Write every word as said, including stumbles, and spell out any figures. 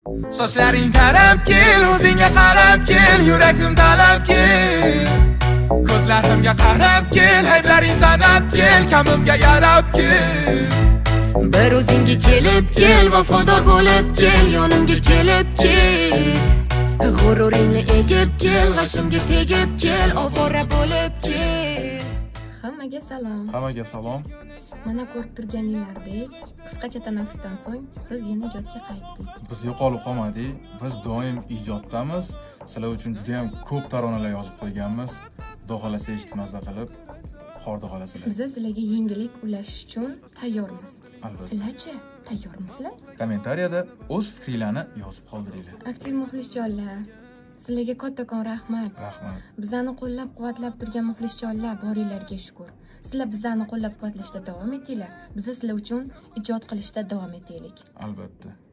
Sochlaring tarab kel, o'zingga qarab kel, yuragim talab kel. Ko'zlarimga qarab kel, ayblaring sanab kel, kamimga yarab kel. Bir o'zingga kelib kel, vafodor bo'lib kel, yonimga kelib ket. G'ururingni egib kel, g'ashimga tegib kel, ovora bo'lib kel. Hammaga salom. Hammaga salom. Mana ko'rib turganingizdek, qisqacha tanaffusdan so'ng biz yana ijodga qaytdik. Biz yo'qolib qolmadik. Biz doim ijoddamiz. Sizlar uchun juda ham ko'p taronalar yozib qo'yganmiz. Xudo xolasa eshitmazda qilib, xorda qolasizlar. Biz sizlarga yengillik ulashish uchun tayyormiz. Albatta. Sizlarchi tayyormisizlar? Kommentariyada o'z fikringizni yozib qoldiringlar. Aktiv muxlisjonlar, sizlarga kattakon rahmat. Rahmat. Bizani qo'llab-quvvatlab turgan muxlisjonlar boringlarga shukr. Sizlar bizani qo'llab-quvvatlashda davom etinglar. Biz sizlar uchun ijod qilishda davom etaylik. Albatta.